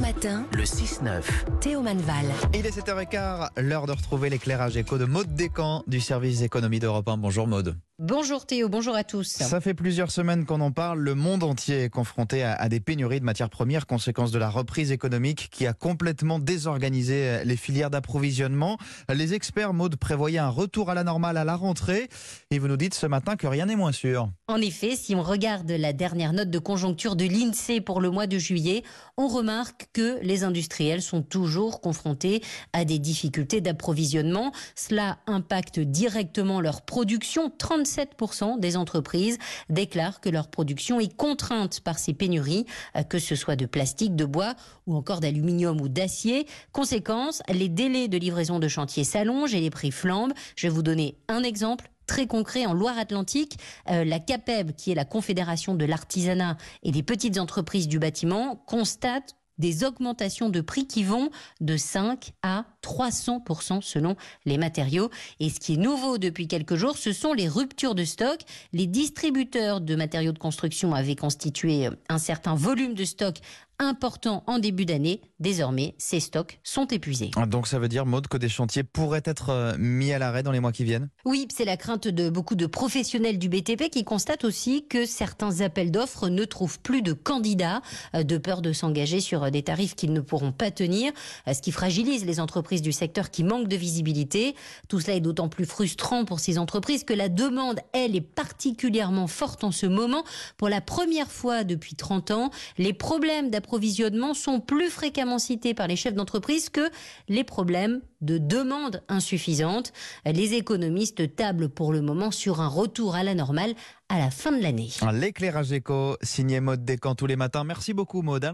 matin, Le 6-9. Théo Manval. Il est 7h15, l'heure de retrouver l'éclairage éco de Maude Descamps du service économie d'Europe 1. Bonjour Maude. Bonjour Théo, bonjour à tous. Ça fait plusieurs semaines qu'on en parle. Le monde entier est confronté à des pénuries de matières premières, conséquence de la reprise économique qui a complètement désorganisé les filières d'approvisionnement. Les experts, Maude, prévoyaient un retour à la normale à la rentrée. Et vous nous dites ce matin que rien n'est moins sûr. En effet, si on regarde la dernière note de conjoncture de l'INSEE pour le mois de juillet, on remarque que les industriels sont toujours confrontés à des difficultés d'approvisionnement. Cela impacte directement leur production. 37% des entreprises déclarent que leur production est contrainte par ces pénuries, que ce soit de plastique, de bois ou encore d'aluminium ou d'acier. Conséquence, les délais de livraison de chantier s'allongent et les prix flambent. Je vais vous donner un exemple très concret en Loire-Atlantique. La CAPEB, qui est la Confédération de l'artisanat et des petites entreprises du bâtiment, constate des augmentations de prix qui vont de 5 à 300% selon les matériaux. Et ce qui est nouveau depuis quelques jours, ce sont les ruptures de stock. Les distributeurs de matériaux de construction avaient constitué un certain volume de stock important en début d'année. Désormais, ces stocks sont épuisés. Donc ça veut dire, Maude, que des chantiers pourraient être mis à l'arrêt dans les mois qui viennent ? Oui, c'est la crainte de beaucoup de professionnels du BTP qui constatent aussi que certains appels d'offres ne trouvent plus de candidats, de peur de s'engager sur des tarifs qu'ils ne pourront pas tenir, ce qui fragilise les entreprises du secteur qui manquent de visibilité. Tout cela est d'autant plus frustrant pour ces entreprises que la demande, elle, est particulièrement forte en ce moment. Pour la première fois depuis 30 ans, les problèmes d'approvisionnement sont plus fréquemment cités par les chefs d'entreprise que les problèmes de demande insuffisante. Les économistes tablent pour le moment sur un retour à la normale à la fin de l'année. L'éclairage éco, signé Maude Descamps tous les matins. Merci beaucoup Maude.